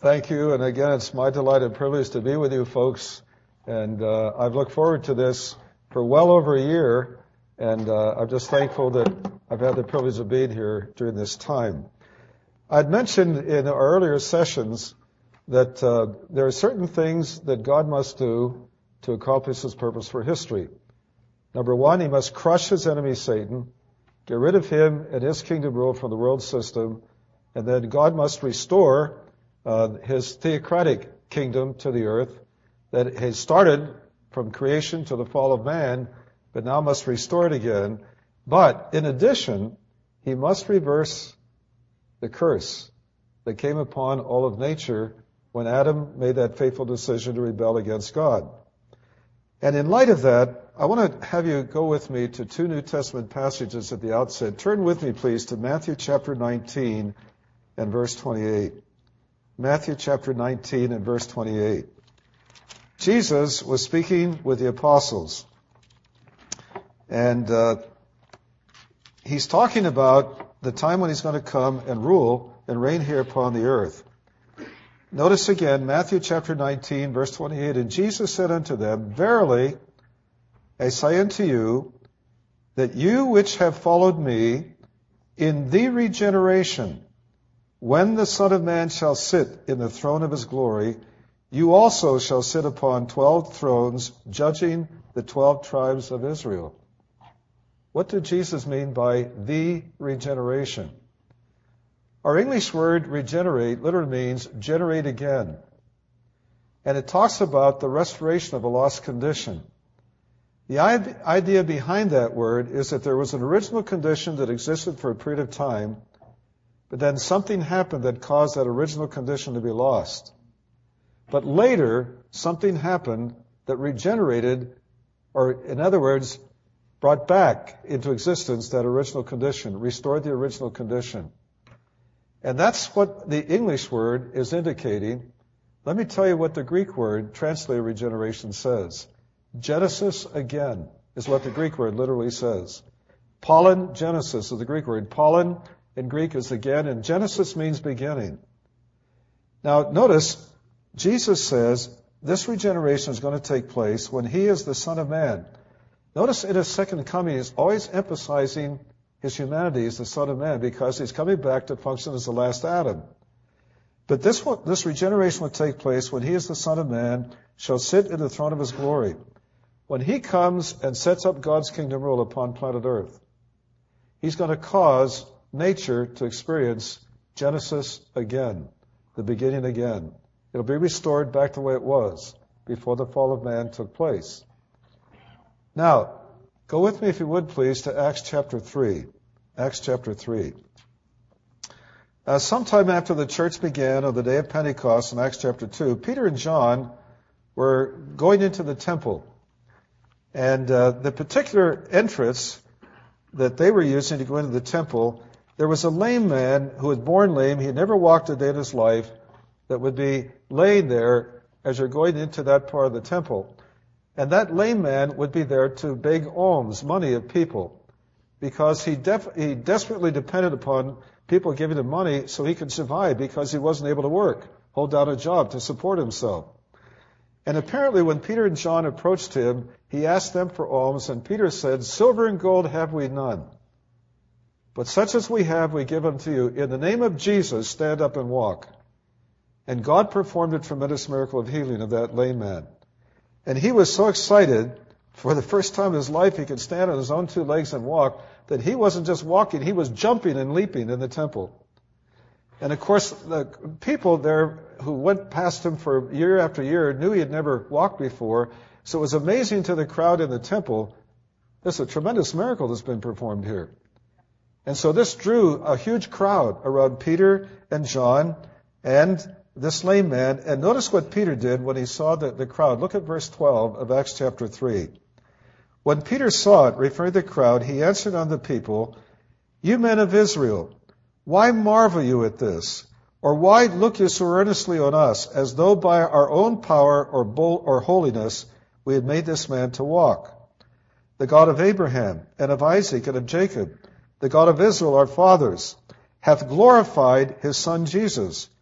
Thank you. And again, it's my delight and privilege to be with you folks. And I've looked forward to this for well over a year. And I'm just thankful that I've had the privilege of being here during this time. I'd mentioned in our earlier sessions that there are certain things that God must do to accomplish his purpose for history. Number one, he must crush his enemy Satan, get rid of him and his kingdom rule from the world system, and then God must restore his theocratic kingdom to the earth that has started from creation to the fall of man, but now must restore it again. But in addition, he must reverse the curse that came upon all of nature when Adam made that fateful decision to rebel against God. And in light of that, I want to have you go with me to two New Testament passages at the outset. Turn with me, please, to Matthew chapter 19 and verse 28. Matthew chapter 19 and verse 28. Jesus was speaking with the apostles. And he's talking about the time when he's going to come and rule and reign here upon the earth. Notice again, Matthew chapter 19, verse 28. And Jesus said unto them, Verily, I say unto you, that you which have followed me in the regeneration, when the Son of Man shall sit in the throne of his glory, you also shall sit upon 12 thrones, judging the 12 tribes of Israel. What did Jesus mean by the regeneration? Our English word regenerate literally means generate again. And it talks about the restoration of a lost condition. The idea behind that word is that there was an original condition that existed for a period of time, but then something happened that caused that original condition to be lost. But later, something happened that regenerated, or in other words, brought back into existence that original condition, restored the original condition. And that's what the English word is indicating. Let me tell you what the Greek word, translated regeneration, says. Genesis again is what the Greek word literally says. Pollen genesis is the Greek word. Pollen in Greek is again, and Genesis means beginning. Now, notice, Jesus says this regeneration is going to take place when he is the Son of Man. Notice in his second coming, he's always emphasizing his humanity as the Son of Man because he's coming back to function as the last Adam. But this regeneration will take place when he is the Son of Man, shall sit in the throne of his glory. When he comes and sets up God's kingdom rule upon planet Earth, he's going to cause nature to experience Genesis again, the beginning again. It'll be restored back to the way it was before the fall of man took place. Now, go with me, if you would, please, to Acts chapter 3. Acts chapter 3. Sometime after the church began on the day of Pentecost in Acts chapter 2, Peter and John were going into the temple. And the particular entrance that they were using to go into the temple, there was a lame man who was born lame. He had never walked a day in his life, that would be laying there as you're going into that part of the temple. And that lame man would be there to beg alms, money of people, because he desperately depended upon people giving him money so he could survive, because he wasn't able to work, hold down a job to support himself. And apparently when Peter and John approached him, he asked them for alms, and Peter said, Silver and gold have we none, but such as we have we give unto you. In the name of Jesus, stand up and walk. And God performed a tremendous miracle of healing of that lame man. And he was so excited, for the first time in his life he could stand on his own two legs and walk, that he wasn't just walking, he was jumping and leaping in the temple. And of course, the people there who went past him for year after year knew he had never walked before. So it was amazing to the crowd in the temple. There's a tremendous miracle that's been performed here. And so this drew a huge crowd around Peter and John and this lame man. And notice what Peter did when he saw the crowd. Look at verse 12 of Acts chapter 3. When Peter saw it, referring to the crowd, he answered unto the people, You men of Israel, why marvel you at this? Or why look you so earnestly on us, as though by our own power or holiness we had made this man to walk? The God of Abraham and of Isaac and of Jacob, the God of Israel our fathers, hath glorified his Son Jesus,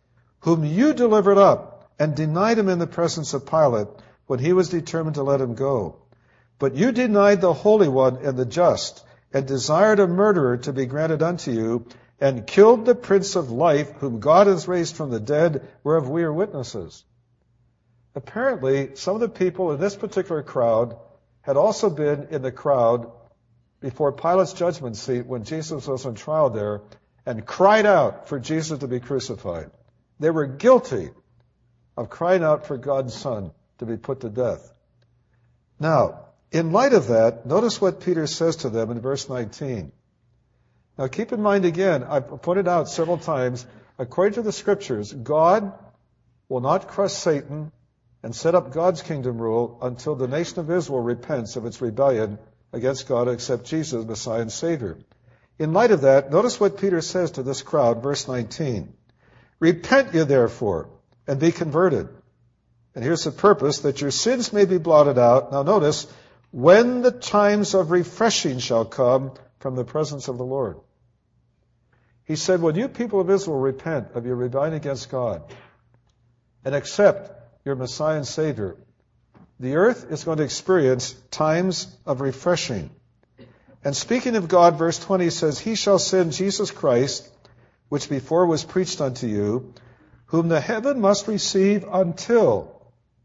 whom you delivered up and denied him in the presence of Pilate when he was determined to let him go. But you denied the Holy One and the just, and desired a murderer to be granted unto you, and killed the Prince of Life, whom God has raised from the dead, whereof we are witnesses. Apparently, some of the people in this particular crowd had also been in the crowd before Pilate's judgment seat when Jesus was on trial there, and cried out for Jesus to be crucified. They were guilty of crying out for God's Son to be put to death. Now, in light of that, notice what Peter says to them in verse 19. Now keep in mind again, I've pointed out several times, according to the Scriptures, God will not crush Satan and set up God's kingdom rule until the nation of Israel repents of its rebellion against God and accepts Jesus, Messiah and Savior. In light of that, notice what Peter says to this crowd, verse 19. Repent ye therefore, and be converted. And here's the purpose, that your sins may be blotted out. Now notice, when the times of refreshing shall come from the presence of the Lord. He said, when you people of Israel repent of your rebellion against God and accept your Messiah and Savior, the earth is going to experience times of refreshing. And speaking of God, verse 20 says, He shall send Jesus Christ, which before was preached unto you, whom the heaven must receive until.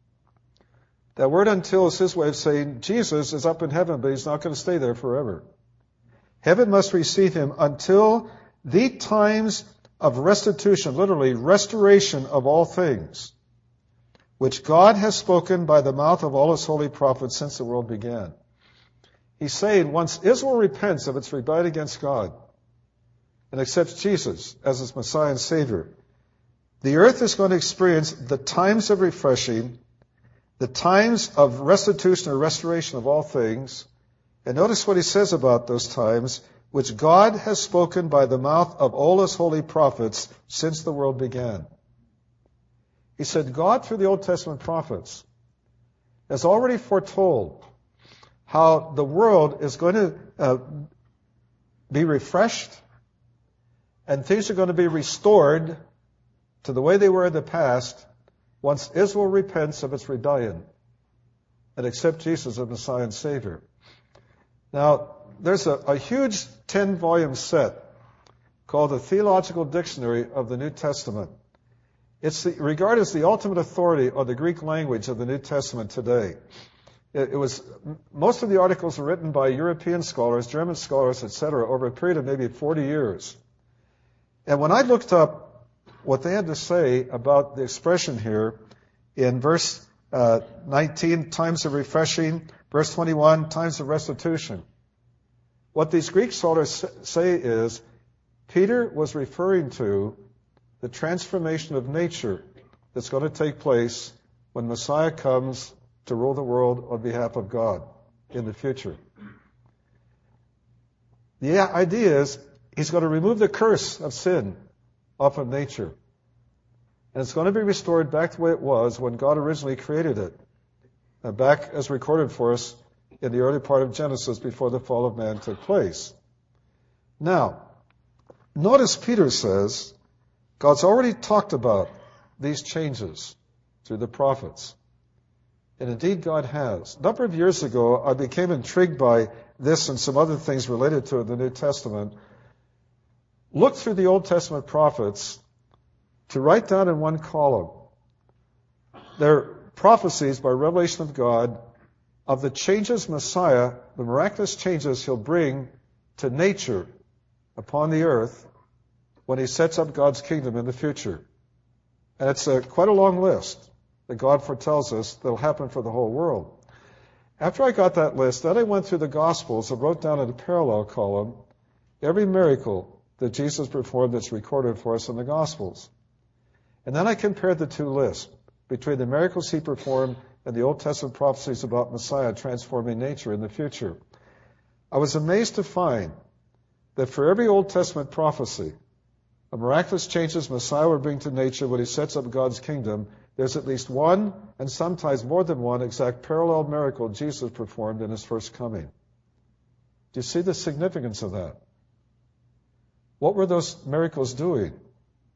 That word until is his way of saying Jesus is up in heaven, but he's not going to stay there forever. Heaven must receive him until the times of restitution, literally restoration of all things, which God has spoken by the mouth of all his holy prophets since the world began. He's saying once Israel repents of its rebellion against God and accepts Jesus as its Messiah and Savior, the earth is going to experience the times of refreshing, the times of restitution or restoration of all things. And notice what he says about those times, which God has spoken by the mouth of all his holy prophets since the world began. He said, God, through the Old Testament prophets, has already foretold how the world is going to be refreshed and things are going to be restored to the way they were in the past once Israel repents of its rebellion and accepts Jesus as Messiah and Savior. Now, there's a huge 10-volume set called the Theological Dictionary of the New Testament. It's regarded as the ultimate authority on the Greek language of the New Testament today. Most of the articles were written by European scholars, German scholars, etc., over a period of maybe 40 years. And when I looked up what they had to say about the expression here in verse 19, times of refreshing, verse 21, times of restitution. What these Greek scholars say is Peter was referring to the transformation of nature that's going to take place when Messiah comes to rule the world on behalf of God in the future. The idea is he's going to remove the curse of sin off of nature. And it's going to be restored back the way it was when God originally created it. Back as recorded for us in the early part of Genesis before the fall of man took place. Now, notice Peter says God's already talked about these changes through the prophets. And indeed God has. A number of years ago, I became intrigued by this and some other things related to it in the New Testament. Look through the Old Testament prophets to write down in one column their prophecies by revelation of God of the changes Messiah, the miraculous changes he'll bring to nature upon the earth when he sets up God's kingdom in the future. And it's quite a long list that God foretells us that will happen for the whole world. After I got that list, then I went through the Gospels and wrote down in a parallel column every miracle that Jesus performed that's recorded for us in the Gospels. And then I compared the two lists between the miracles he performed and the Old Testament prophecies about Messiah transforming nature in the future. I was amazed to find that for every Old Testament prophecy, a miraculous changes Messiah will bring to nature when he sets up God's kingdom, there's at least one, and sometimes more than one, exact parallel miracle Jesus performed in his first coming. Do you see the significance of that? What were those miracles doing?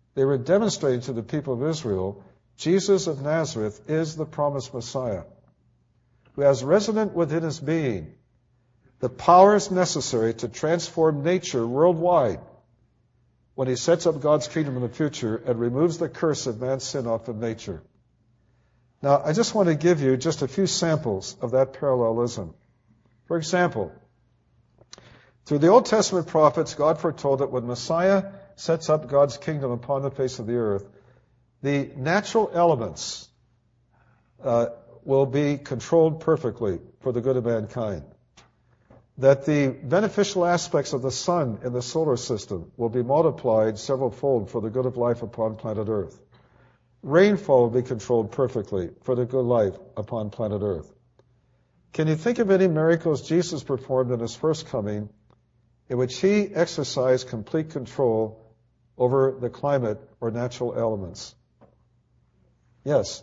They were demonstrating to the people of Israel, Jesus of Nazareth is the promised Messiah, who has resident within his being the powers necessary to transform nature worldwide when he sets up God's kingdom in the future and removes the curse of man's sin off of nature. Now, I just want to give you just a few samples of that parallelism. For example, through the Old Testament prophets, God foretold that when Messiah sets up God's kingdom upon the face of the earth, the natural elements will be controlled perfectly for the good of mankind. That the beneficial aspects of the sun in the solar system will be multiplied several-fold for the good of life upon planet Earth. Rainfall will be controlled perfectly for the good life upon planet Earth. Can you think of any miracles Jesus performed in his first coming in which he exercised complete control over the climate or natural elements? Yes.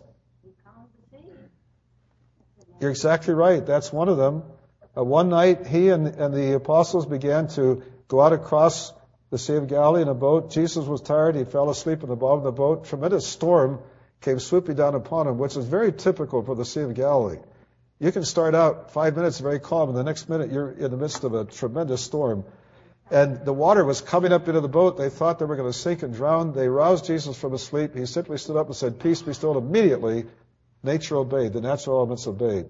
You're exactly right. That's one of them. One night, he and the apostles began to go out across the Sea of Galilee in a boat. Jesus was tired. He fell asleep in the bottom of the boat. Tremendous storm came swooping down upon him, which is very typical for the Sea of Galilee. You can start out 5 minutes very calm, and the next minute you're in the midst of a tremendous storm. And the water was coming up into the boat. They thought they were going to sink and drown. They roused Jesus from his sleep. He simply stood up and said, "Peace be still." Immediately, nature obeyed. The natural elements obeyed.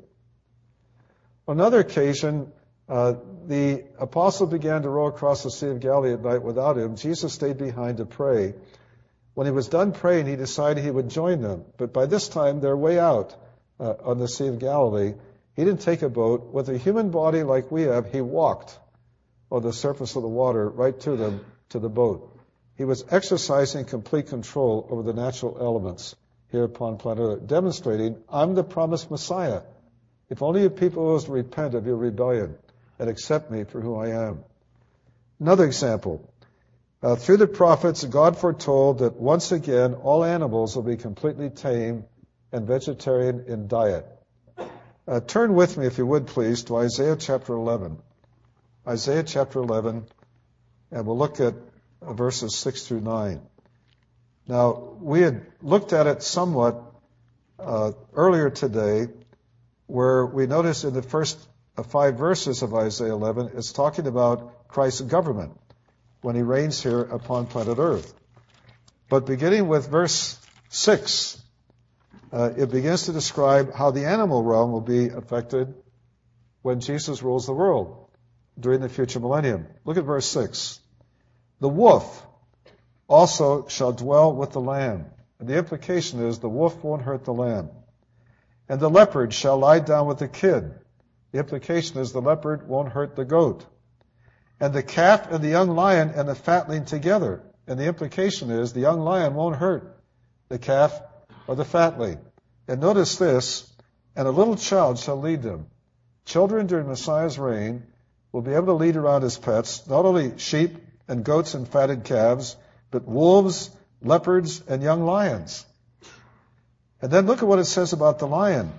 On another occasion, the apostle began to row across the Sea of Galilee at night without him. Jesus stayed behind to pray. When he was done praying, he decided he would join them. But by this time, they're way out on the Sea of Galilee. He didn't take a boat. With a human body like we have, he walked on the surface of the water right to them, to the boat. He was exercising complete control over the natural elements here upon planet Earth, demonstrating, I'm the promised Messiah. If only you people will repent of your rebellion and accept me for who I am. Another example. Through the prophets, God foretold that once again all animals will be completely tame and vegetarian in diet. Turn with me, if you would please, to Isaiah chapter 11. Isaiah chapter 11, and we'll look at verses 6 through 9. Now, we had looked at it somewhat earlier today, where we notice in the first 5 verses of Isaiah 11, it's talking about Christ's government when he reigns here upon planet Earth. But beginning with verse 6, it begins to describe how the animal realm will be affected when Jesus rules the world during the future millennium. Look at verse 6. The wolf also shall dwell with the lamb. And the implication is the wolf won't hurt the lamb. And the leopard shall lie down with the kid. The implication is the leopard won't hurt the goat. And the calf and the young lion and the fatling together. And the implication is the young lion won't hurt the calf or the fatling. And notice this, and a little child shall lead them. Children during Messiah's reign will be able to lead around as pets, not only sheep and goats and fatted calves, but wolves, leopards, and young lions. And then look at what it says about the lion.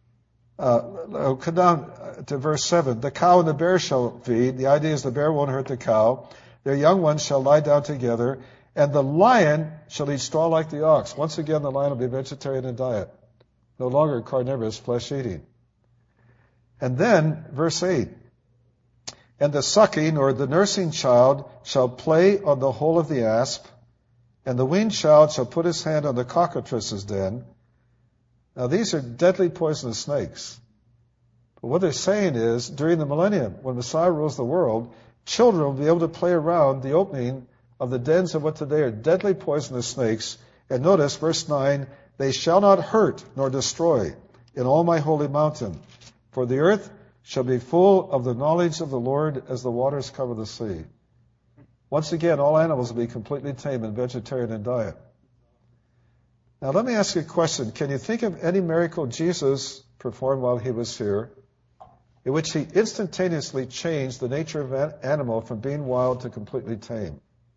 Come down to verse 7. The cow and the bear shall feed. The idea is the bear won't hurt the cow. Their young ones shall lie down together. And the lion shall eat straw like the ox. Once again, the lion will be vegetarian in diet. No longer carnivorous, flesh-eating. And then, verse 8. And the sucking or the nursing child shall play on the hole of the asp. And the weaned child shall put his hand on the cockatrice's den. Now, these are deadly poisonous snakes. But what they're saying is, during the millennium, when Messiah rules the world, children will be able to play around the opening of the dens of what today are deadly poisonous snakes. And notice, verse 9, they shall not hurt nor destroy in all my holy mountain, for the earth shall be full of the knowledge of the Lord as the waters cover the sea. Once again, all animals will be completely tame and vegetarian in diet. Now, let me ask you a question. Can you think of any miracle Jesus performed while he was here in which he instantaneously changed the nature of an animal from being wild to completely tame?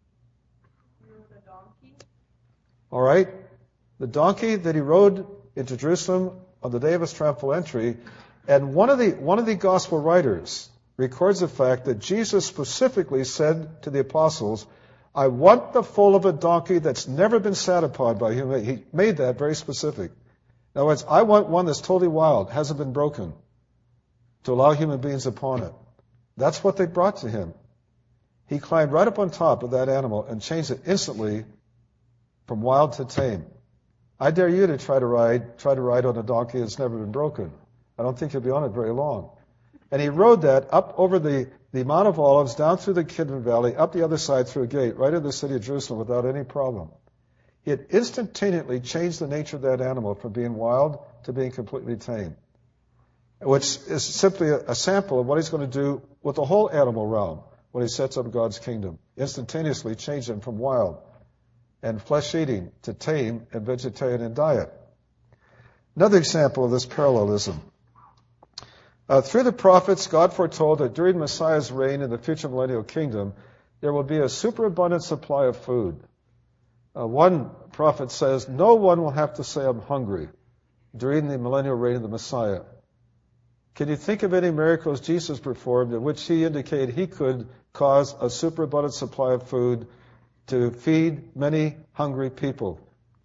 The donkey. All right. The donkey that he rode into Jerusalem on the day of his triumphal entry. And one of the gospel writers records the fact that Jesus specifically said to the apostles, I want the foal of a donkey that's never been sat upon by human. He made that very specific. In other words, I want one that's totally wild, hasn't been broken, to allow human beings upon it. That's what they brought to him. He climbed right up on top of that animal and changed it instantly from wild to tame. I dare you to try to ride on a donkey that's never been broken. I don't think you'll be on it very long. And he rode that up over the Mount of Olives, down through the Kidron Valley, up the other side through a gate, right into the city of Jerusalem without any problem. It instantaneously changed the nature of that animal from being wild to being completely tame, which is simply a sample of what he's going to do with the whole animal realm when he sets up God's kingdom. Instantaneously change them from wild and flesh-eating to tame and vegetarian in diet. Another example of this parallelism. Through the prophets, God foretold that during Messiah's reign in the future millennial kingdom, there will be a superabundant supply of food. One prophet says, no one will have to say, I'm hungry, during the millennial reign of the Messiah. Can you think of any miracles Jesus performed in which he indicated he could cause a superabundant supply of food to feed many hungry people?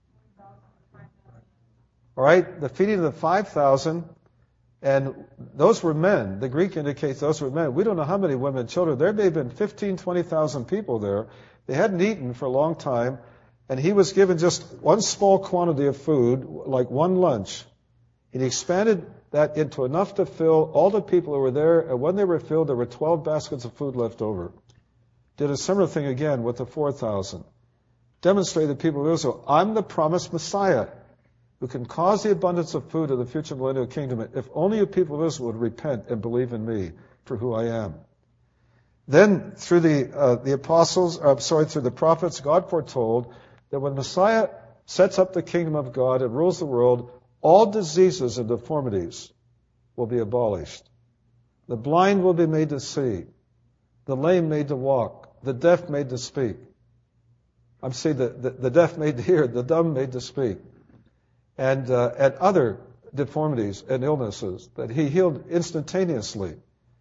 All right, the feeding of the 5,000, and those were men. The Greek indicates those were men. We don't know how many women and children. There may have been 15,000, 20,000 people there. They hadn't eaten for a long time, and he was given just one small quantity of food, like one lunch. And he expanded that into enough to fill all the people who were there, and when they were filled, there were 12 baskets of food left over. Did a similar thing again with the 4,000. Demonstrated to the people of Israel, I'm the promised Messiah who can cause the abundance of food of the future millennial kingdom if only you people of Israel would repent and believe in me for who I am. Then, through the prophets, God foretold that when Messiah sets up the kingdom of God and rules the world, all diseases and deformities will be abolished. The blind will be made to see, the lame made to walk, the deaf made to speak. I'm saying the deaf made to hear, the dumb made to speak. And other deformities and illnesses that he healed instantaneously.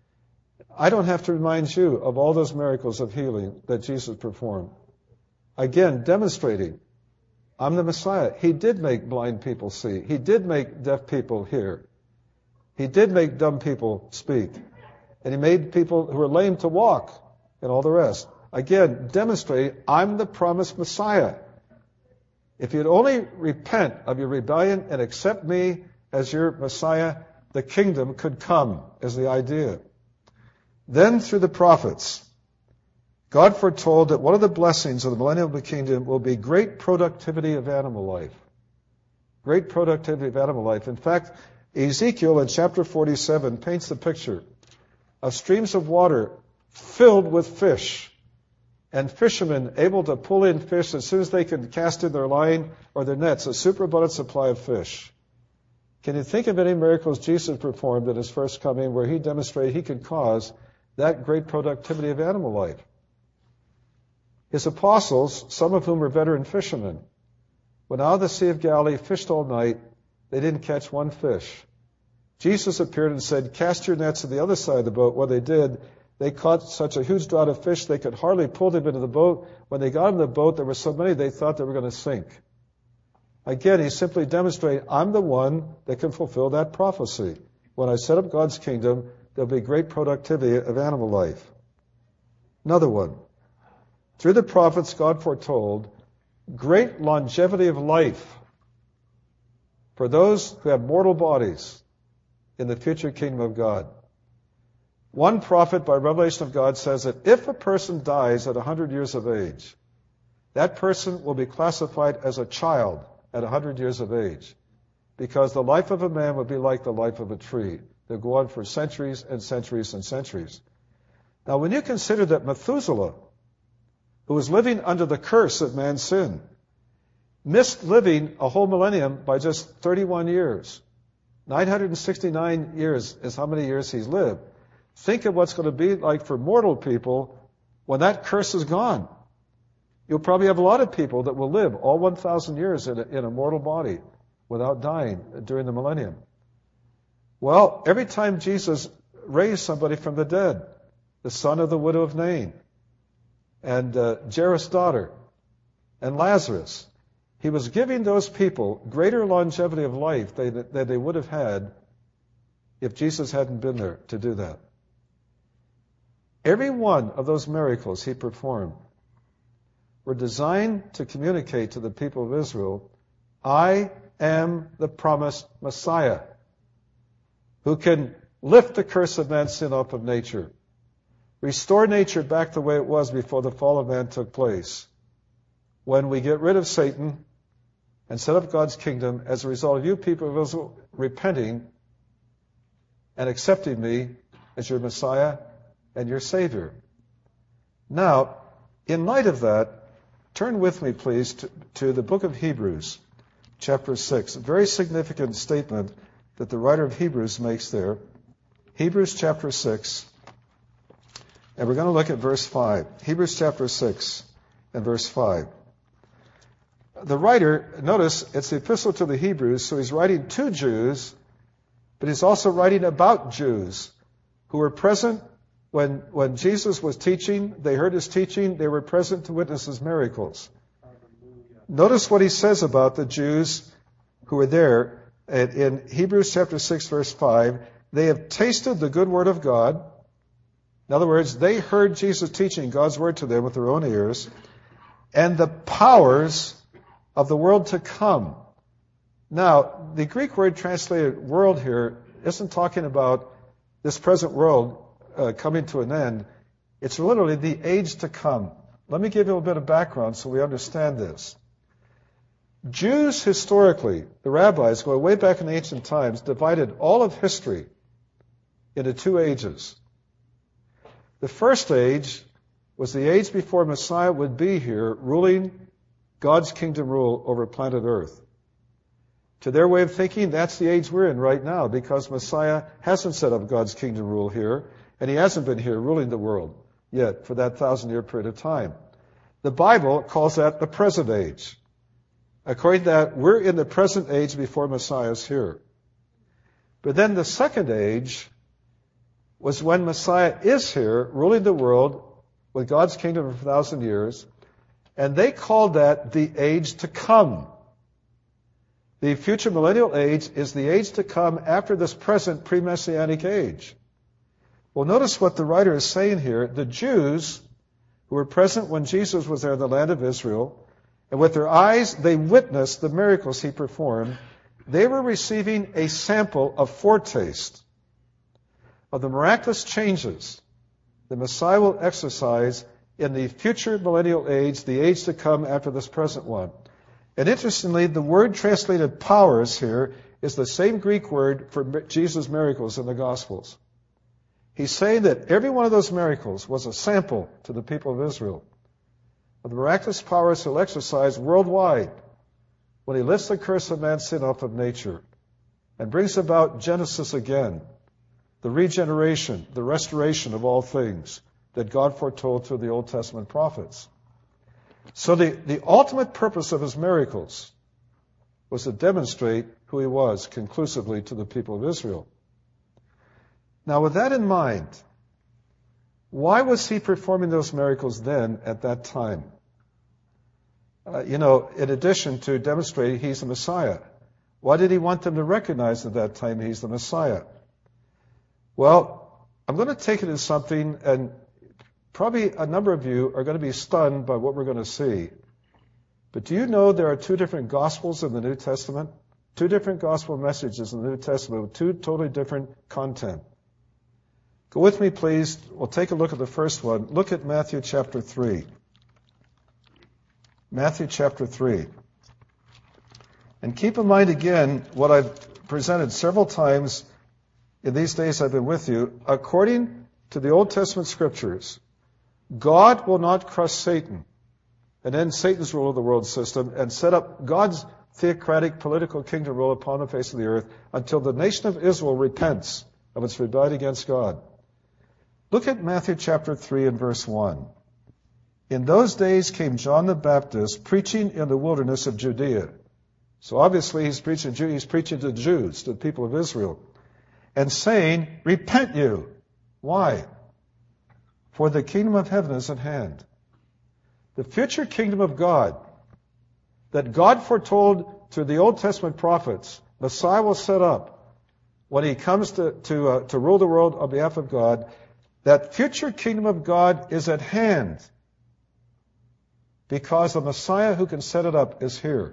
I don't have to remind you of all those miracles of healing that Jesus performed. Again, demonstrating, I'm the Messiah. He did make blind people see. He did make deaf people hear. He did make dumb people speak. And he made people who were lame to walk and all the rest. Again, demonstrating, I'm the promised Messiah. If you'd only repent of your rebellion and accept me as your Messiah, the kingdom could come, is the idea. Then through the prophets, God foretold that one of the blessings of the millennial kingdom will be great productivity of animal life. Great productivity of animal life. In fact, Ezekiel in chapter 47 paints the picture of streams of water filled with fish, and fishermen able to pull in fish as soon as they can cast in their line or their nets, a superabundant supply of fish. Can you think of any miracles Jesus performed at his first coming where he demonstrated he could cause that great productivity of animal life? His apostles, some of whom were veteran fishermen, went out of the Sea of Galilee, fished all night. They didn't catch one fish. Jesus appeared and said, cast your nets to the other side of the boat. What they did, they caught such a huge draught of fish they could hardly pull them into the boat. When they got in the boat, there were so many they thought they were going to sink. Again, he simply demonstrated, I'm the one that can fulfill that prophecy. When I set up God's kingdom, there'll be great productivity of animal life. Another one. Through the prophets, God foretold great longevity of life for those who have mortal bodies in the future kingdom of God. One prophet, by revelation of God, says that if a person dies at 100 years of age, that person will be classified as a child at 100 years of age, because the life of a man will be like the life of a tree. They'll go on for centuries and centuries and centuries. Now, when you consider that Methuselah, who was living under the curse of man's sin, missed living a whole millennium by just 31 years. 969 years is how many years he's lived. Think of what's going to be like for mortal people when that curse is gone. You'll probably have a lot of people that will live all 1,000 years in a mortal body without dying during the millennium. Well, every time Jesus raised somebody from the dead, the son of the widow of Nain, and Jairus' daughter and Lazarus. He was giving those people greater longevity of life than they would have had if Jesus hadn't been there to do that. Every one of those miracles he performed were designed to communicate to the people of Israel, I am the promised Messiah who can lift the curse of man's sin off of nature, restore nature back the way it was before the fall of man took place. When we get rid of Satan and set up God's kingdom as a result of you people of Israel repenting and accepting me as your Messiah and your Savior. Now, in light of that, turn with me, please, to the book of Hebrews, chapter 6. A very significant statement that the writer of Hebrews makes there. Hebrews chapter 6, and we're going to look at verse 5. Hebrews chapter 6 and verse 5. The writer, notice, it's the epistle to the Hebrews, so he's writing to Jews, but he's also writing about Jews who were present when Jesus was teaching. They heard his teaching. They were present to witness his miracles. Notice what he says about the Jews who were there in Hebrews chapter 6, verse 5. They have tasted the good word of God. In other words, they heard Jesus teaching God's word to them with their own ears, and the powers of the world to come. Now, the Greek word translated world here isn't talking about this present world coming to an end. It's literally the age to come. Let me give you a little bit of background so we understand this. Jews historically, the rabbis, going way back in ancient times, divided all of history into two ages. The first age was the age before Messiah would be here, ruling God's kingdom rule over planet Earth. To their way of thinking, that's the age we're in right now, because Messiah hasn't set up God's kingdom rule here, and he hasn't been here ruling the world yet for that 1,000-year period of time. The Bible calls that the present age. According to that, we're in the present age before Messiah is here. But then the second age was when Messiah is here, ruling the world with God's kingdom for 1,000 years, and they called that the age to come. The future millennial age is the age to come after this present pre-Messianic age. Well, notice what the writer is saying here. The Jews who were present when Jesus was there in the land of Israel, and with their eyes they witnessed the miracles he performed, they were receiving a sample, a foretaste of the miraculous changes the Messiah will exercise in the future millennial age, the age to come after this present one. And interestingly, the word translated powers here is the same Greek word for Jesus' miracles in the Gospels. He's saying that every one of those miracles was a sample to the people of Israel of the miraculous powers he'll exercise worldwide when he lifts the curse of man's sin off of nature and brings about Genesis again, the regeneration, the restoration of all things that God foretold through the Old Testament prophets. So the ultimate purpose of his miracles was to demonstrate who he was conclusively to the people of Israel. Now, with that in mind, why was he performing those miracles then at that time? In addition to demonstrating he's the Messiah, why did he want them to recognize at that time he's the Messiah? Well, I'm going to take it as something, and probably a number of you are going to be stunned by what we're going to see. But do you know there are two different Gospels in the New Testament? Two different Gospel messages in the New Testament with two totally different content. Go with me, please. We'll take a look at the first one. Look at Matthew chapter 3. Matthew chapter 3. And keep in mind again what I've presented several times in these days I've been with you. According to the Old Testament scriptures, God will not crush Satan and end Satan's rule of the world system and set up God's theocratic political kingdom rule upon the face of the earth until the nation of Israel repents of its rebellion against God. Look at Matthew chapter 3 and verse 1. In those days came John the Baptist preaching in the wilderness of Judea. So obviously he's preaching to the Jews, to the people of Israel, and saying, repent you. Why? For the kingdom of heaven is at hand. The future kingdom of God that God foretold through the Old Testament prophets, Messiah will set up when he comes to rule the world on behalf of God. That future kingdom of God is at hand because the Messiah who can set it up is here.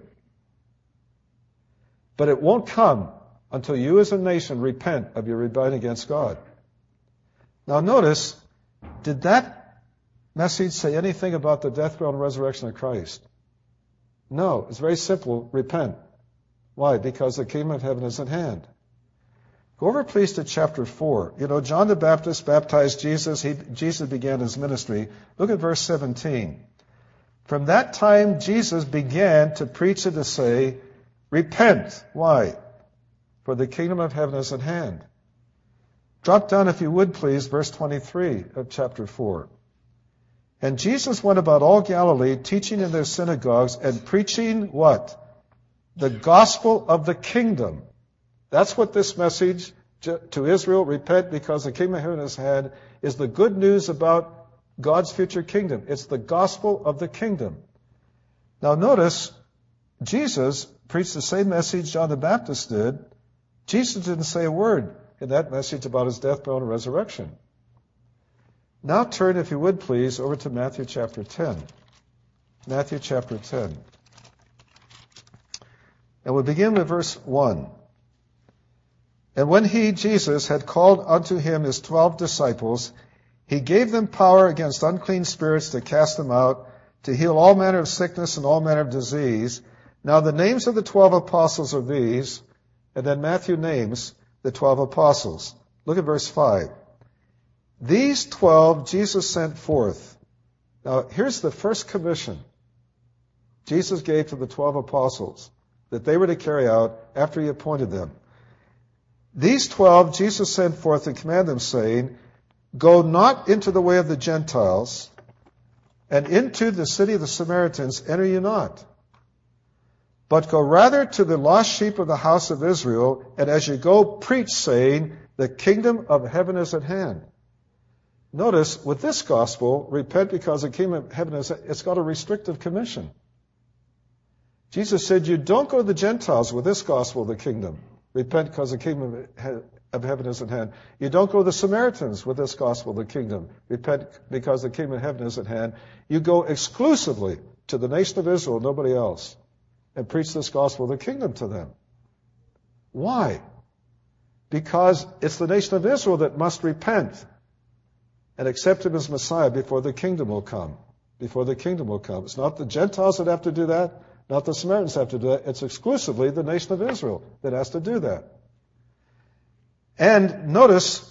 But it won't come until you as a nation repent of your rebellion against God. Now notice, did that message say anything about the death, burial, and resurrection of Christ? No, it's very simple. Repent. Why? Because the kingdom of heaven is at hand. Go over, please, to chapter 4. You know, John the Baptist baptized Jesus. Jesus began his ministry. Look at verse 17. From that time, Jesus began to preach and to say, repent. Why? For the kingdom of heaven is at hand. Drop down, if you would, please, verse 23 of chapter 4. And Jesus went about all Galilee, teaching in their synagogues and preaching what? The gospel of the kingdom. That's what this message to Israel, repent because the kingdom of heaven is at hand, is the good news about God's future kingdom. It's the gospel of the kingdom. Now notice, Jesus preached the same message John the Baptist did. Jesus didn't say a word in that message about his death, burial, and resurrection. Now turn, if you would please, over to Matthew chapter 10. Matthew chapter 10. And we'll begin with verse 1. And when he, Jesus, had called unto him his 12 disciples, he gave them power against unclean spirits to cast them out, to heal all manner of sickness and all manner of disease. Now the names of the 12 apostles are these, and then Matthew names the 12 apostles. Look at verse 5. These 12 Jesus sent forth. Now here's the first commission Jesus gave to the 12 apostles that they were to carry out after he appointed them. These 12 Jesus sent forth and commanded them, saying, go not into the way of the Gentiles, and into the city of the Samaritans enter you not. But go rather to the lost sheep of the house of Israel, and as you go, preach, saying, the kingdom of heaven is at hand. Notice, with this gospel, repent because the kingdom of heaven it's got a restrictive commission. Jesus said, you don't go to the Gentiles with this gospel of the kingdom. Repent because the kingdom of heaven is at hand. You don't go to the Samaritans with this gospel of the kingdom. Repent because the kingdom of heaven is at hand. You go exclusively to the nation of Israel, nobody else, and preach this gospel of the kingdom to them. Why? Because it's the nation of Israel that must repent and accept him as Messiah before the kingdom will come. Before the kingdom will come. It's not the Gentiles that have to do that. Not the Samaritans have to do that. It's exclusively the nation of Israel that has to do that. And notice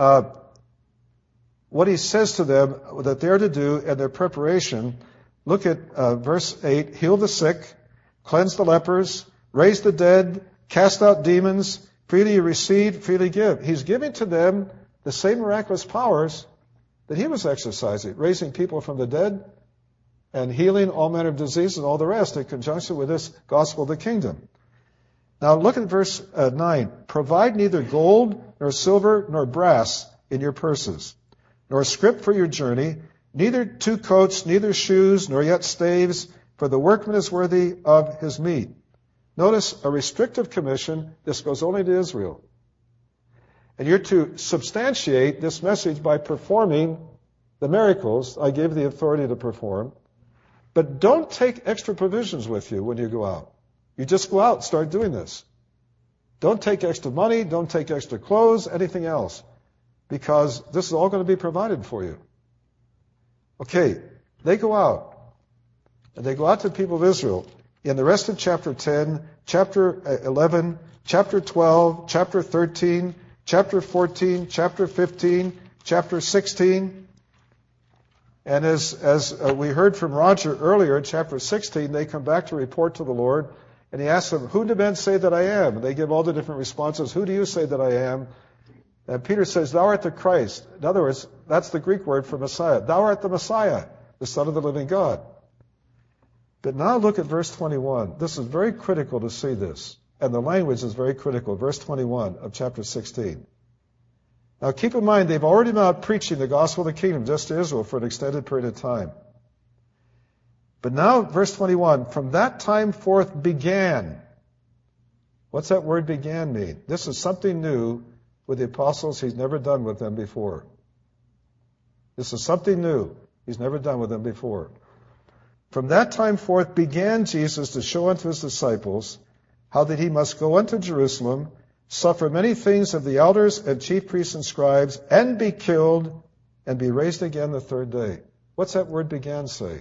what he says to them that they're to do in their preparation. Look at verse 8. Heal the sick, cleanse the lepers, raise the dead, cast out demons, freely you receive, freely give. He's giving to them the same miraculous powers that he was exercising, raising people from the dead and healing all manner of disease and all the rest in conjunction with this gospel of the kingdom. Now look at verse 9. Provide neither gold, nor silver, nor brass in your purses, nor scrip for your journey, neither 2 coats, neither shoes, nor yet staves, for the workman is worthy of his meat. Notice a restrictive commission. This goes only to Israel. And you're to substantiate this message by performing the miracles I gave the authority to perform. But don't take extra provisions with you when you go out. You just go out and start doing this. Don't take extra money, don't take extra clothes, anything else. Because this is all going to be provided for you. Okay, they go out. And they go out to the people of Israel. In the rest of chapter 10, chapter 11, chapter 12, chapter 13, chapter 14, chapter 15, chapter 16. And as we heard from Roger earlier, in chapter 16, they come back to report to the Lord, and he asks them, who do men say that I am? And they give all the different responses. Who do you say that I am? And Peter says, thou art the Christ. In other words, that's the Greek word for Messiah. Thou art the Messiah, the Son of the living God. But now look at verse 21. This is very critical to see this. And the language is very critical. Verse 21 of chapter 16. Now keep in mind, they've already been out preaching the gospel of the kingdom just to Israel for an extended period of time. But now, verse 21, from that time forth began. What's that word began mean? This is something new with the apostles he's never done with them before. This is something new he's never done with them before. From that time forth began Jesus to show unto his disciples how that he must go unto Jerusalem, suffer many things of the elders and chief priests and scribes, and be killed, and be raised again the third day. What's that word began say?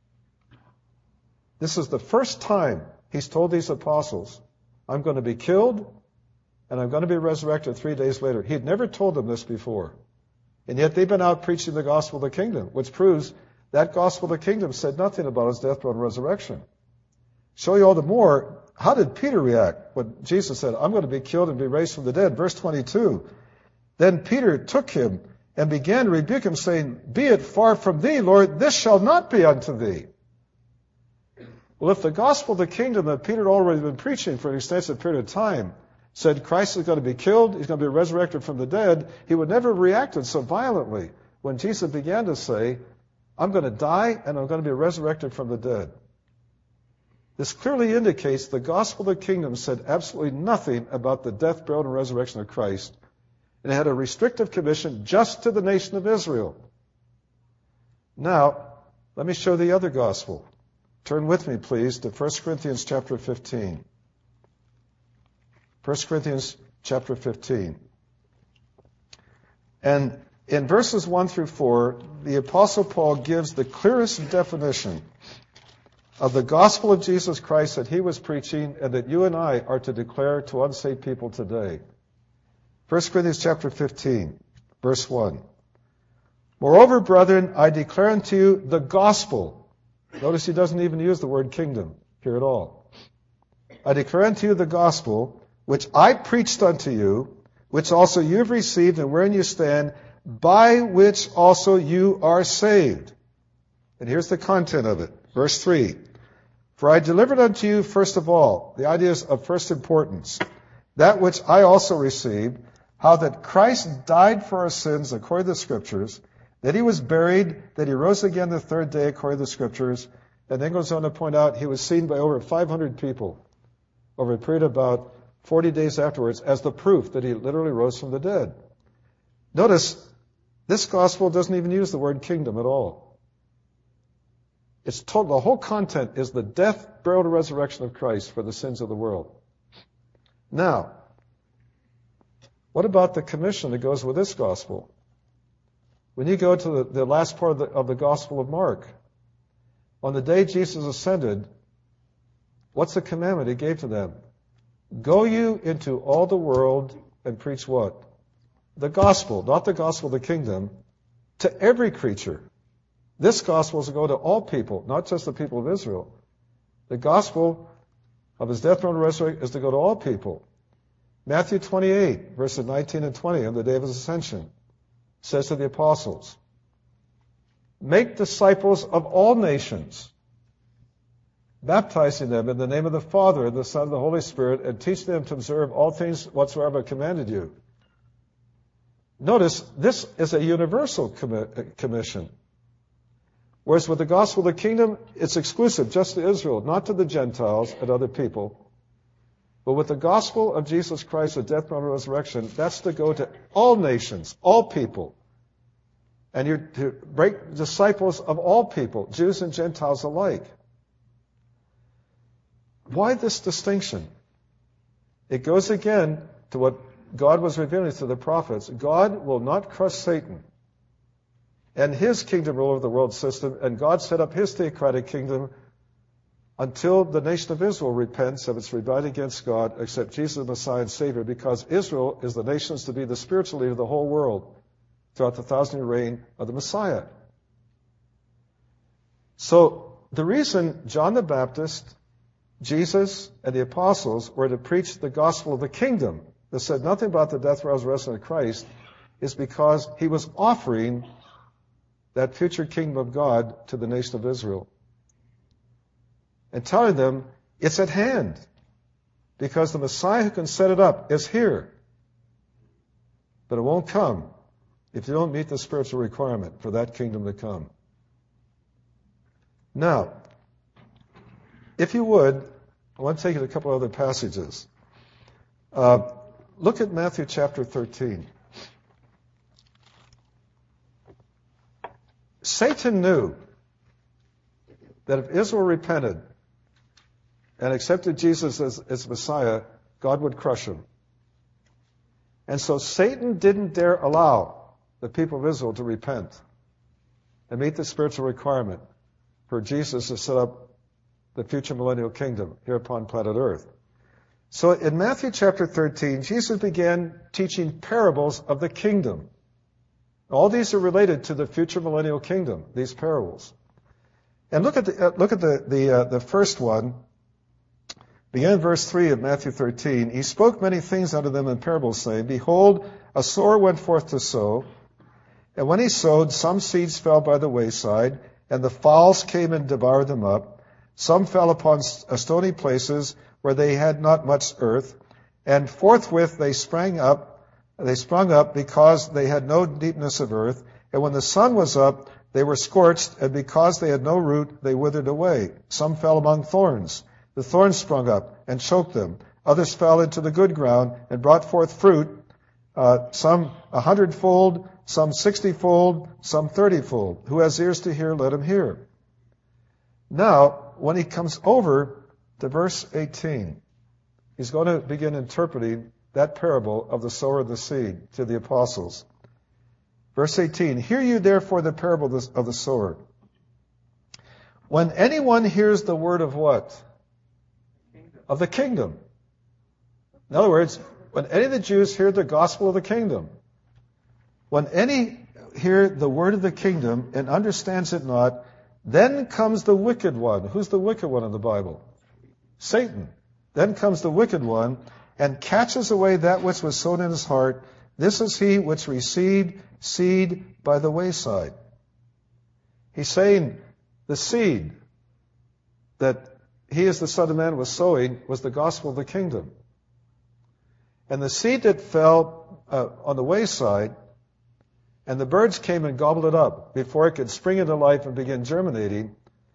This is the first time he's told these apostles, I'm going to be killed, and I'm going to be resurrected 3 days later. He had never told them this before. And yet they've been out preaching the gospel of the kingdom, which proves that gospel of the kingdom said nothing about his death, burial, and resurrection. Show you all the more, how did Peter react when Jesus said, I'm going to be killed and be raised from the dead? Verse 22, then Peter took him and began to rebuke him, saying, be it far from thee, Lord, this shall not be unto thee. Well, if the gospel of the kingdom that Peter had already been preaching for an extensive period of time said Christ is going to be killed, he's going to be resurrected from the dead, he would never have reacted so violently when Jesus began to say, I'm going to die and I'm going to be resurrected from the dead. This clearly indicates the gospel of the kingdom said absolutely nothing about the death, burial, and resurrection of Christ. And it had a restrictive commission just to the nation of Israel. Now, let me show the other gospel. Turn with me, please, to 1 Corinthians chapter 15. 1 Corinthians chapter 15. And in verses 1 through 4, the Apostle Paul gives the clearest definition of the gospel of Jesus Christ that he was preaching and that you and I are to declare to unsaved people today. 1 Corinthians chapter 15, verse 1. Moreover, brethren, I declare unto you the gospel. Notice he doesn't even use the word kingdom here at all. I declare unto you the gospel, which I preached unto you, which also you have received and wherein you stand, by which also you are saved. And here's the content of it. Verse 3. For I delivered unto you first of all, the idea is of first importance, that which I also received, how that Christ died for our sins according to the Scriptures, that he was buried, that he rose again the third day according to the Scriptures, and then goes on to point out he was seen by over 500 people over a period of about 40 days afterwards as the proof that he literally rose from the dead. Notice, this gospel doesn't even use the word kingdom at all. It's told, the whole content is the death, burial, and resurrection of Christ for the sins of the world. Now, what about the commission that goes with this gospel? When you go to the last part of the Gospel of Mark, on the day Jesus ascended, what's the commandment he gave to them? Go you into all the world and preach what? The gospel, not the gospel of the kingdom, to every creature. This gospel is to go to all people, not just the people of Israel. The gospel of his death, burial, and resurrection is to go to all people. Matthew 28, verses 19 and 20, on the day of his ascension, says to the apostles, make disciples of all nations, baptizing them in the name of the Father, and the Son, and the Holy Spirit, and teach them to observe all things whatsoever I commanded you. Notice, this is a universal commission. Whereas with the gospel of the kingdom, it's exclusive just to Israel, not to the Gentiles and other people. But with the gospel of Jesus Christ, the death, burial, and resurrection, that's to go to all nations, all people. And you're to break disciples of all people, Jews and Gentiles alike. Why this distinction? It goes again to what God was revealing to the prophets. God will not crush Satan and his kingdom rule over the world system, and God set up his theocratic kingdom until the nation of Israel repents of its rebellion against God, accept Jesus as Messiah and Savior, because Israel is the nations to be the spiritual leader of the whole world throughout the 1,000-year reign of the Messiah. So the reason John the Baptist, Jesus, and the apostles were to preach the gospel of the kingdom that said nothing about the death, resurrection of Christ is because he was offering that future kingdom of God to the nation of Israel. And telling them, it's at hand. Because the Messiah who can set it up is here. But it won't come if you don't meet the spiritual requirement for that kingdom to come. Now, if you would, I want to take you to a couple other passages. Look at Matthew chapter 13. Satan knew that if Israel repented and accepted Jesus as Messiah, God would crush him. And so Satan didn't dare allow the people of Israel to repent and meet the spiritual requirement for Jesus to set up the future millennial kingdom here upon planet Earth. So in Matthew chapter 13, Jesus began teaching parables of the kingdom. All these are related to the future millennial kingdom, these parables. And look at the first one. Begin in verse 3 of Matthew 13. He spoke many things unto them in parables, saying, Behold, a sower went forth to sow. And when he sowed, some seeds fell by the wayside, and the fowls came and devoured them up. Some fell upon stony places where they had not much earth. And forthwith they sprung up because they had no deepness of earth. And when the sun was up, they were scorched, and because they had no root, they withered away. Some fell among thorns. The thorns sprung up and choked them. Others fell into the good ground and brought forth fruit, some 100-fold, some 60-fold, some 30-fold. Who has ears to hear, let him hear. Now, when he comes over to verse 18, he's going to begin interpreting that parable of the sower of the seed to the apostles. Verse 18, Hear you therefore the parable of the sower. When anyone hears the word of what? Of the kingdom. In other words, when any of the Jews hear the gospel of the kingdom, when any hear the word of the kingdom and understands it not, then comes the wicked one. Who's the wicked one in the Bible? Satan. Then comes the wicked one and catches away that which was sown in his heart. This is he which received seed by the wayside. He's saying the seed that he as the Son of Man was sowing was the gospel of the kingdom. And the seed that fell on the wayside, and the birds came and gobbled it up before it could spring into life and begin germinating,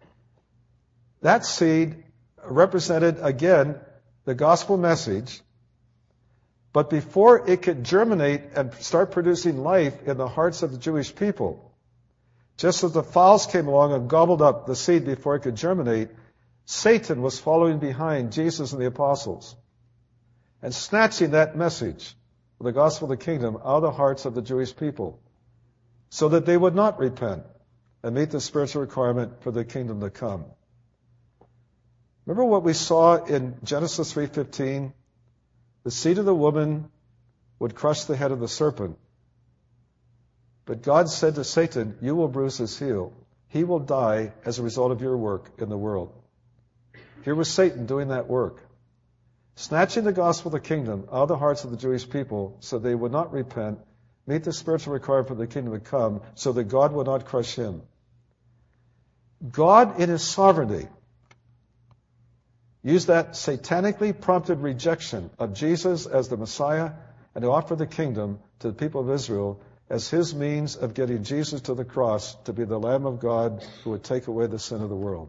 that seed represented, again, the gospel message. But before it could germinate and start producing life in the hearts of the Jewish people, just as the fowls came along and gobbled up the seed before it could germinate, Satan was following behind Jesus and the apostles and snatching that message of the gospel of the kingdom out of the hearts of the Jewish people so that they would not repent and meet the spiritual requirement for the kingdom to come. Remember what we saw in Genesis 3:15? The seed of the woman would crush the head of the serpent. But God said to Satan, You will bruise his heel. He will die as a result of your work in the world. Here was Satan doing that work, snatching the gospel of the kingdom out of the hearts of the Jewish people so they would not repent, meet the spiritual requirement for the kingdom to come, so that God would not crush him. God, in his sovereignty, used that satanically prompted rejection of Jesus as the Messiah and to offer the kingdom to the people of Israel as his means of getting Jesus to the cross to be the Lamb of God who would take away the sin of the world.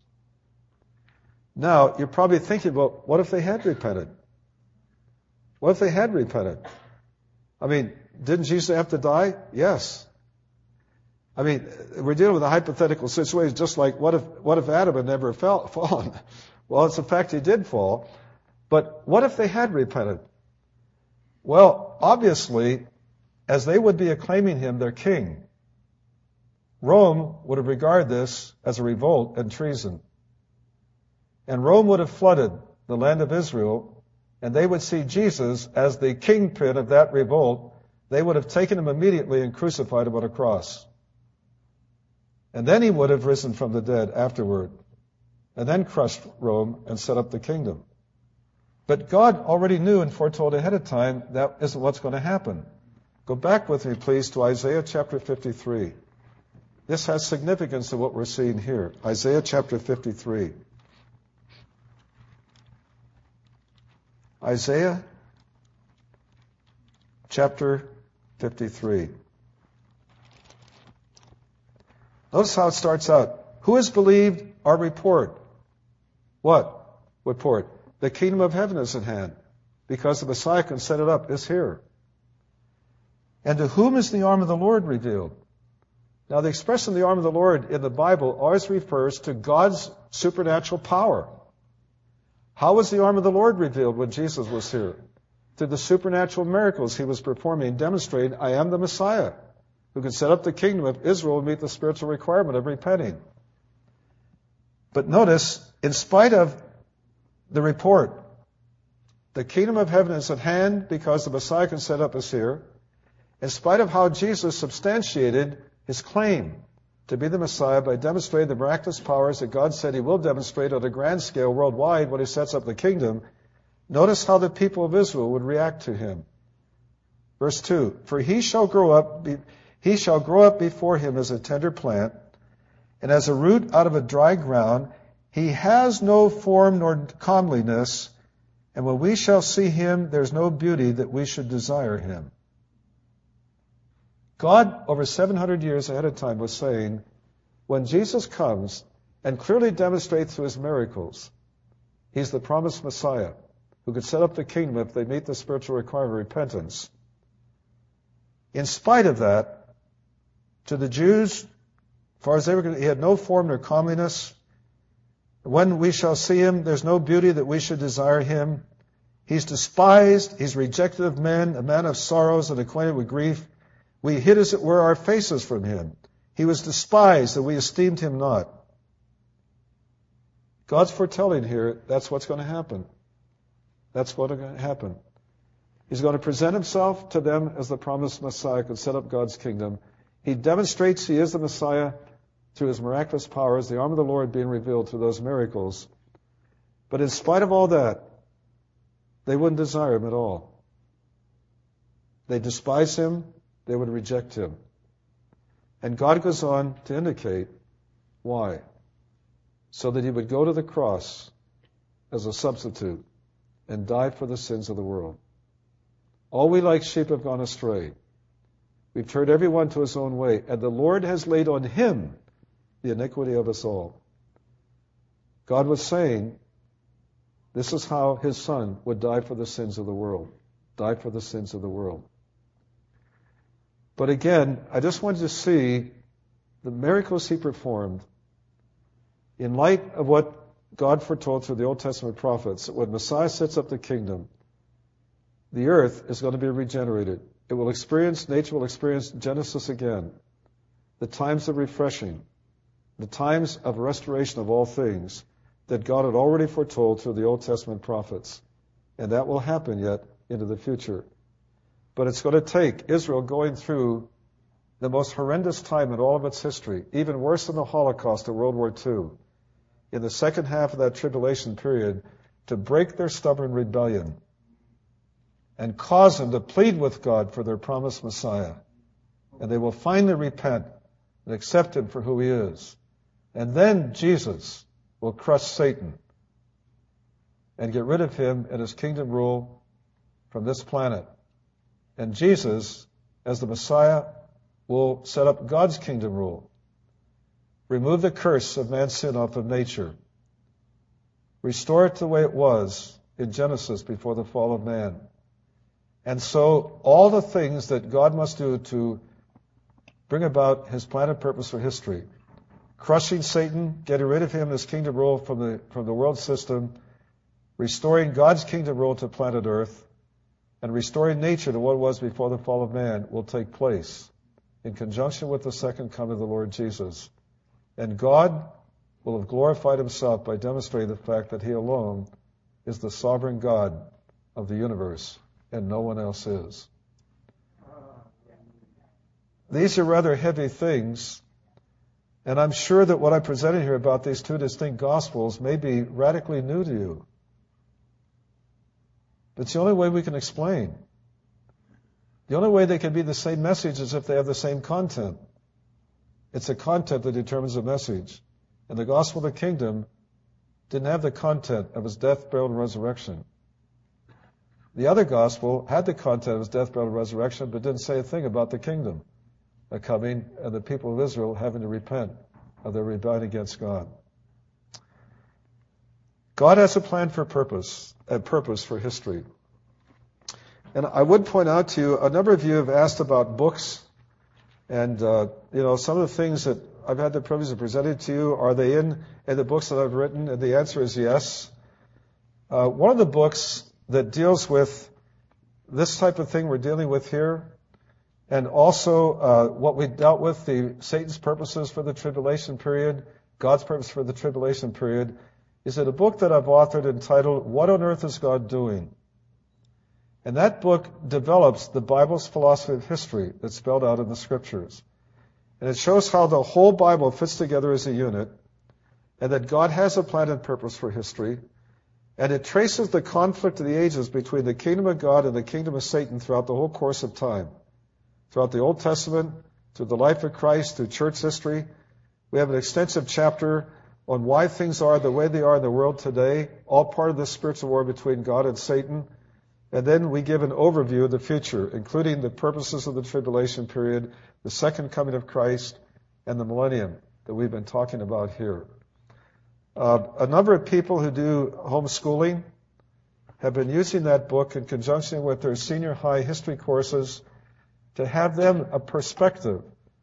Now, you're probably thinking, well, what if they had repented? What if they had repented? I mean, didn't Jesus have to die? Yes. I mean, we're dealing with a hypothetical situation, just like what if Adam had never fallen? Well, it's a fact he did fall. But what if they had repented? Well, obviously, as they would be acclaiming him their king, Rome would have regarded this as a revolt and treason. And Rome would have flooded the land of Israel, and they would see Jesus as the kingpin of that revolt. They would have taken him immediately and crucified him on a cross. And then he would have risen from the dead afterward, and then crushed Rome and set up the kingdom. But God already knew and foretold ahead of time that isn't what's going to happen. Go back with me, please, to Isaiah chapter 53. This has significance to what we're seeing here. Isaiah chapter 53. Isaiah chapter 53. Notice how it starts out. Who has believed our report? What report? The kingdom of heaven is at hand, because the Messiah can set it up, is here. And to whom is the arm of the Lord revealed? Now, the expression the arm of the Lord in the Bible always refers to God's supernatural power. How was the arm of the Lord revealed when Jesus was here? Through the supernatural miracles he was performing, demonstrating, I am the Messiah, who can set up the kingdom of Israel and meet the spiritual requirement of repenting. But notice, in spite of the report, the kingdom of heaven is at hand because the Messiah can set up is here, in spite of how Jesus substantiated his claim to be the Messiah by demonstrating the miraculous powers that God said he will demonstrate on a grand scale worldwide when he sets up the kingdom, notice how the people of Israel would react to him. Verse 2, for he shall grow up before him as a tender plant, and as a root out of a dry ground. He has no form nor comeliness, and when we shall see him, there's no beauty that we should desire him. God, over 700 years ahead of time, was saying, when Jesus comes and clearly demonstrates through his miracles, he's the promised Messiah who could set up the kingdom if they meet the spiritual requirement of repentance. In spite of that, to the Jews, as far as they were concerned, he had no form nor comeliness. When we shall see him, there's no beauty that we should desire him. He's despised, he's rejected of men, a man of sorrows and acquainted with grief. We hid, as it were, our faces from him. He was despised, and we esteemed him not. God's foretelling here, that's what's going to happen. That's what's going to happen. He's going to present himself to them as the promised Messiah, could set up God's kingdom. He demonstrates he is the Messiah through his miraculous powers, the arm of the Lord being revealed through those miracles. But in spite of all that, they wouldn't desire him at all. They despise him. They would reject him. And God goes on to indicate why. So that he would go to the cross as a substitute and die for the sins of the world. All we like sheep have gone astray. We've turned everyone to his own way, and the Lord has laid on him the iniquity of us all. God was saying, this is how his son would die for the sins of the world. Die for the sins of the world. But again, I just wanted to see the miracles he performed in light of what God foretold through the Old Testament prophets, that when Messiah sets up the kingdom, the earth is going to be regenerated. It will experience, nature will experience Genesis again. The times of refreshing, the times of restoration of all things that God had already foretold through the Old Testament prophets. And that will happen yet into the future. But it's going to take Israel going through the most horrendous time in all of its history, even worse than the Holocaust of World War II, in the second half of that tribulation period, to break their stubborn rebellion and cause them to plead with God for their promised Messiah. And they will finally repent and accept him for who he is. And then Jesus will crush Satan and get rid of him and his kingdom rule from this planet. And Jesus, as the Messiah, will set up God's kingdom rule. Remove the curse of man's sin off of nature. Restore it to the way it was in Genesis before the fall of man. And so all the things that God must do to bring about his plan and purpose for history, crushing Satan, getting rid of him and his kingdom rule from the world system, restoring God's kingdom rule to planet Earth, and restoring nature to what it was before the fall of man, will take place in conjunction with the second coming of the Lord Jesus. And God will have glorified himself by demonstrating the fact that he alone is the sovereign God of the universe, and no one else is. These are rather heavy things, and I'm sure that what I presented here about these two distinct gospels may be radically new to you. It's the only way we can explain. The only way they can be the same message is if they have the same content. It's the content that determines the message. And the gospel of the kingdom didn't have the content of his death, burial, and resurrection. The other gospel had the content of his death, burial, and resurrection, but didn't say a thing about the kingdom coming and the people of Israel having to repent of their rebellion against God. God has a plan for purpose, a purpose for history. And I would point out to you, a number of you have asked about books, and some of the things that I've had the privilege of presenting to you, are they in the books that I've written? And the answer is yes. One of the books that deals with this type of thing we're dealing with here, and also what we dealt with, Satan's purposes for the tribulation period, God's purpose for the tribulation period, is in a book that I've authored entitled, What on Earth is God Doing? And that book develops the Bible's philosophy of history that's spelled out in the Scriptures. And it shows how the whole Bible fits together as a unit, and that God has a plan and purpose for history. And it traces the conflict of the ages between the kingdom of God and the kingdom of Satan throughout the whole course of time. Throughout the Old Testament, through the life of Christ, through church history. We have an extensive chapter on why things are the way they are in the world today, all part of the spiritual war between God and Satan. And then we give an overview of the future, including the purposes of the tribulation period, the second coming of Christ, and the millennium that we've been talking about here. A number of people who do homeschooling have been using that book in conjunction with their senior high history courses to have them a perspective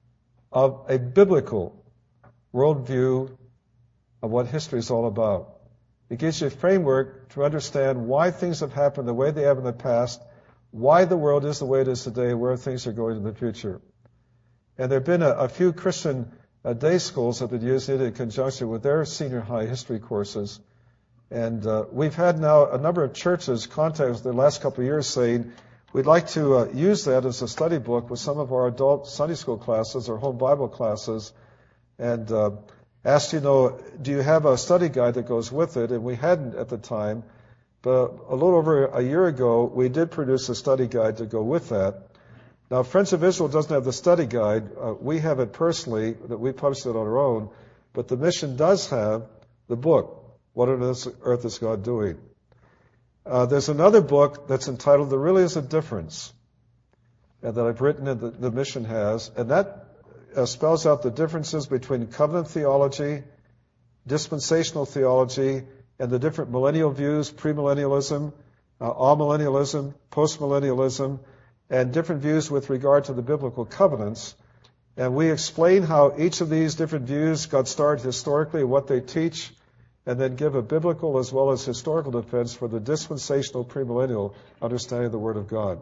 of a biblical worldview of what history is all about. It gives you a framework to understand why things have happened the way they have in the past, why the world is the way it is today, where things are going in the future. And there have been a few Christian day schools that have used it in conjunction with their senior high history courses. And we've had now a number of churches contact us the last couple of years saying, we'd like to use that as a study book with some of our adult Sunday school classes or home Bible classes. And asked, do you have a study guide that goes with it? And we hadn't at the time. But a little over a year ago, we did produce a study guide to go with that. Now, Friends of Israel doesn't have the study guide. We have it personally, that we published it on our own. But the mission does have the book, What on Earth is God Doing? There's another book that's entitled There Really Is a Difference, and that I've written and the mission has. And that spells out the differences between covenant theology, dispensational theology, and the different millennial views, premillennialism, amillennialism, postmillennialism, and different views with regard to the biblical covenants. And we explain how each of these different views got started historically, what they teach, and then give a biblical as well as historical defense for the dispensational premillennial understanding of the Word of God.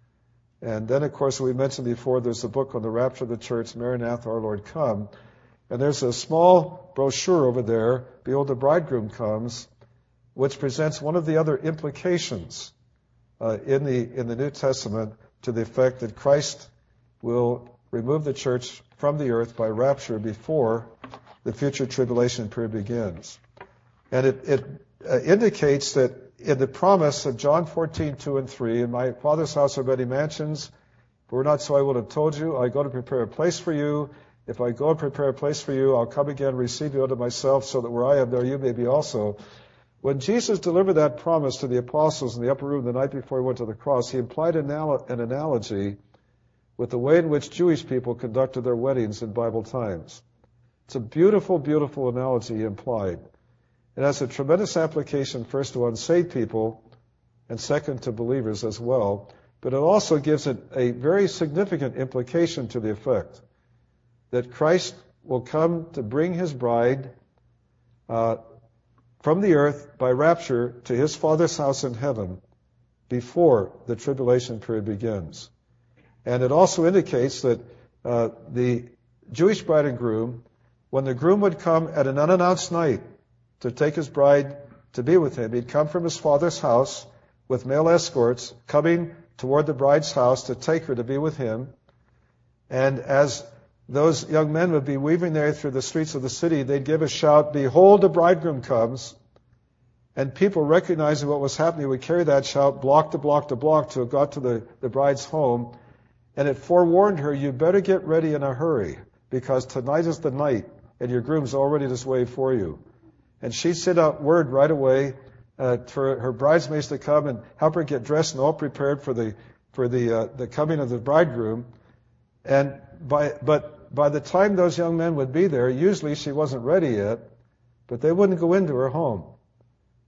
And then, of course, we mentioned before, there's a book on the rapture of the church, Maranatha, Our Lord Come. And there's a small brochure over there, Behold the Bridegroom Comes, which presents one of the other implications in the New Testament to the effect that Christ will remove the church from the earth by rapture before the future tribulation period begins. And it indicates that in the promise of John 14:2 and 3, in my Father's house are many mansions. If it were not so, I would have told you. I go to prepare a place for you. If I go and prepare a place for you, I'll come again and receive you unto myself, so that where I am, there you may be also. When Jesus delivered that promise to the apostles in the upper room the night before he went to the cross, he implied an analogy with the way in which Jewish people conducted their weddings in Bible times. It's a beautiful, beautiful analogy he implied. It has a tremendous application, first to unsaved people, and second to believers as well. But it also gives it a very significant implication to the effect that Christ will come to bring his bride from the earth by rapture to his Father's house in heaven before the tribulation period begins. And it also indicates that the Jewish bride and groom, when the groom would come at an unannounced night to take his bride to be with him, he'd come from his father's house with male escorts coming toward the bride's house to take her to be with him. And as those young men would be weaving there through the streets of the city, they'd give a shout, "Behold, the bridegroom comes." And people recognizing what was happening would carry that shout block to block to block till it got to the bride's home. And it forewarned her, you better get ready in a hurry, because tonight is the night, and your groom's already this way for you. And she'd send out word right away for her bridesmaids to come and help her get dressed and all prepared for the coming of the bridegroom. And by the time those young men would be there, usually she wasn't ready yet, but they wouldn't go into her home.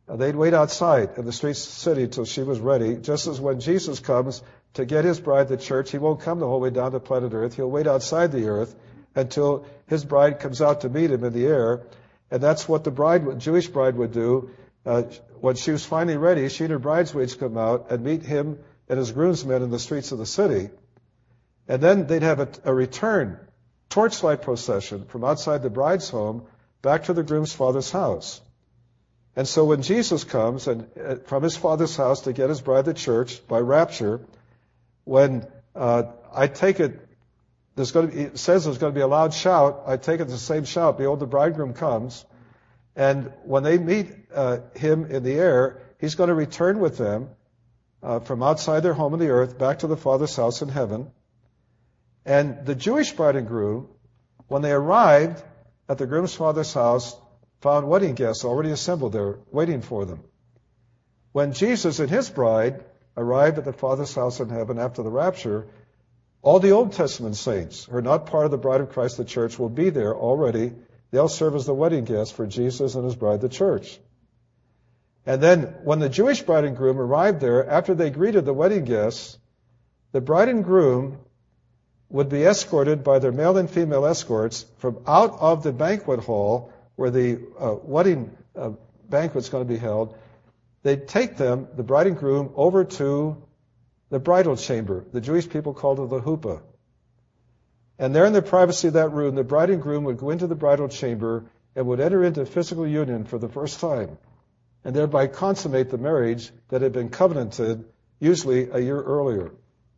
they'd wait outside in the streets of the city till she was ready, just as when Jesus comes to get his bride, the church, he won't come the whole way down to planet Earth. He'll wait outside the earth until his bride comes out to meet him in the air. And that's what the Jewish bride would do. When she was finally ready, she and her bridesmaids come out and meet him and his groomsmen in the streets of the city. And then they'd have a return torchlight procession from outside the bride's home back to the groom's father's house. And so when Jesus comes and from his father's house to get his bride, the church, by rapture, when I take it, it says there's going to be a loud shout. I take it the same shout. Behold, the bridegroom comes. And when they meet him in the air, he's going to return with them from outside their home on the earth back to the Father's house in heaven. And the Jewish bride and groom, when they arrived at the groom's father's house, found wedding guests already assembled there waiting for them. When Jesus and his bride arrived at the Father's house in heaven after the rapture, all the Old Testament saints who are not part of the bride of Christ, the church, will be there already. They'll serve as the wedding guests for Jesus and his bride, the church. And then when the Jewish bride and groom arrived there, after they greeted the wedding guests, the bride and groom would be escorted by their male and female escorts from out of the banquet hall where the wedding banquet's going to be held. They'd take them, the bride and groom, over to the bridal chamber. The Jewish people called it the huppah. And there in the privacy of that room, the bride and groom would go into the bridal chamber and would enter into physical union for the first time, and thereby consummate the marriage that had been covenanted, usually a year earlier.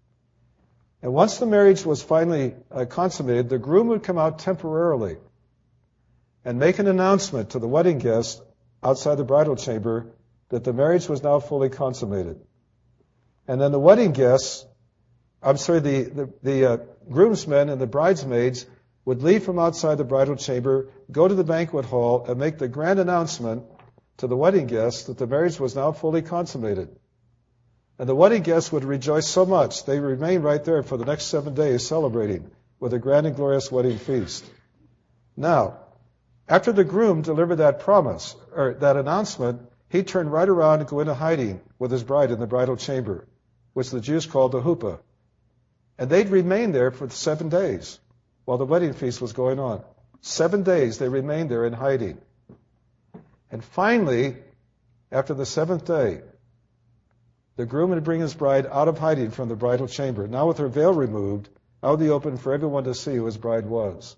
And once the marriage was finally consummated, the groom would come out temporarily and make an announcement to the wedding guests outside the bridal chamber that the marriage was now fully consummated. And then the wedding guests, the groomsmen and the bridesmaids would leave from outside the bridal chamber, go to the banquet hall, and make the grand announcement to the wedding guests that the marriage was now fully consummated. And the wedding guests would rejoice so much, they remained right there for the next 7 days celebrating with a grand and glorious wedding feast. Now, after the groom delivered that promise, or that announcement, he turned right around and go into hiding with his bride in the bridal chamber, which the Jews called the huppah. And they'd remain there for 7 days while the wedding feast was going on. 7 days they remained there in hiding. And finally, after the 7th day, the groom would bring his bride out of hiding from the bridal chamber, now with her veil removed, out in the open for everyone to see who his bride was.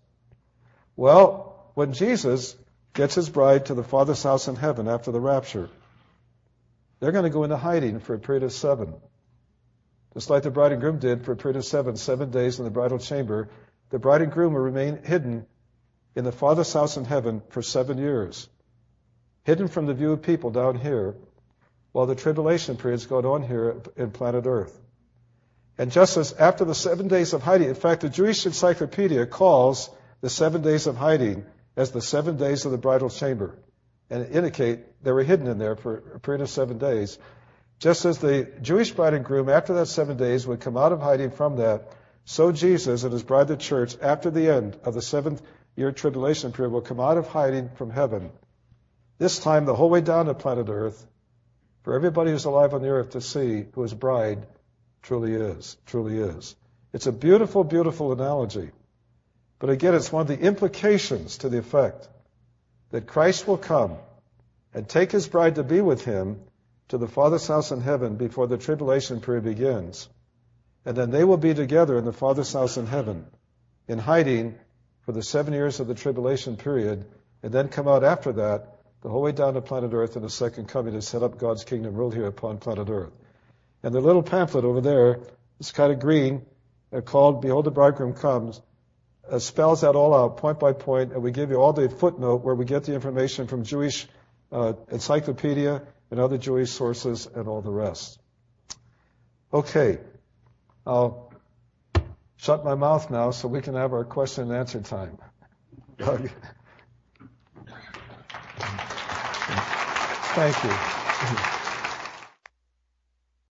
Well, when Jesus gets his bride to the Father's house in heaven after the rapture, they're going to go into hiding for a period of 7. Just like the bride and groom did for a period of 7 days in the bridal chamber, the bride and groom will remain hidden in the Father's house in heaven for 7 years, hidden from the view of people down here, while the tribulation period's going on here in planet Earth. And just as after the 7 days of hiding, in fact, the Jewish Encyclopedia calls the 7 days of hiding as the 7 days of the bridal chamber, and indicate they were hidden in there for a period of 7 days. Just as the Jewish bride and groom, after that 7 days, would come out of hiding from that, so Jesus and his bride, the church, after the end of the 7th-year tribulation period, will come out of hiding from heaven. This time, the whole way down to planet Earth, for everybody who's alive on the earth to see who his bride truly is. It's a beautiful, beautiful analogy. But again, it's one of the implications to the effect that Christ will come and take his bride to be with him to the Father's house in heaven before the tribulation period begins. And then they will be together in the Father's house in heaven, in hiding for the 7 years of the tribulation period, and then come out after that, the whole way down to planet Earth in the second coming to set up God's kingdom rule here upon planet Earth. And the little pamphlet over there is kind of green, called Behold the Bridegroom Comes, spells that all out point by point, and we give you all the footnote where we get the information from Jewish encyclopedia and other Jewish sources and all the rest. Okay, I'll shut my mouth now so we can have our question and answer time. Thank you.